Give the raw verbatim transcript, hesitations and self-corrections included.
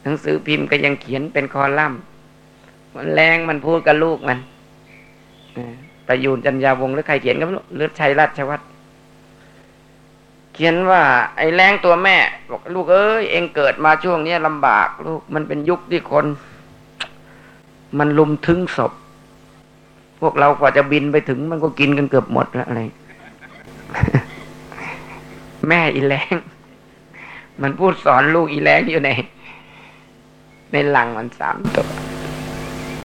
หนังสือพิมพ์ก็ยังเขียนเป็นคอลัมน์มันแรงมันพูดกับลูกมันประยูนจันยาวงศ์หรือใครเขียนก็ไม่รู้หรือชัยราชวัฒน์เขียนว่าไอ้แรงตัวแม่บอกลูกเอ้ยเองเกิดมาช่วงนี้ลำบากลูกมันเป็นยุคที่คนมันลุมถึงศพพวกเรากว่าจะบินไปถึงมันก็กินกันเกือบหมดแล้วอะไร แม่อีแรงมันพูดสอนลูกอีแรงอยู่ในในหลังมันสามตัว